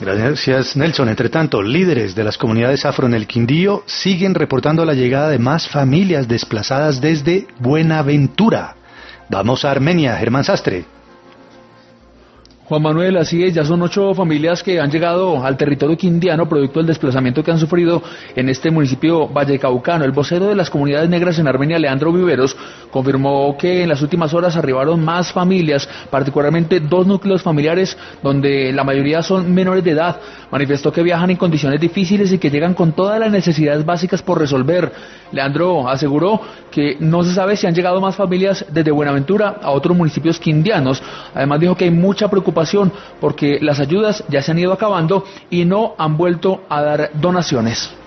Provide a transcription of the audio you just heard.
Gracias, Nelson. Entre tanto, líderes de las comunidades afro en el Quindío siguen reportando la llegada de más familias desplazadas desde Buenaventura. Vamos a Armenia, Germán Sastre. Juan Manuel, así es, ya son 8 familias que han llegado al territorio quindiano producto del desplazamiento que han sufrido en este municipio vallecaucano. El vocero de las comunidades negras en Armenia, Leandro Viveros, confirmó que en las últimas horas arribaron más familias, particularmente 2 núcleos familiares donde la mayoría son menores de edad. Manifestó que viajan en condiciones difíciles y que llegan con todas las necesidades básicas por resolver. Leandro aseguró que no se sabe si han llegado más familias desde Buenaventura a otros municipios quindianos. Además dijo que hay mucha preocupación porque las ayudas ya se han ido acabando y no han vuelto a dar donaciones.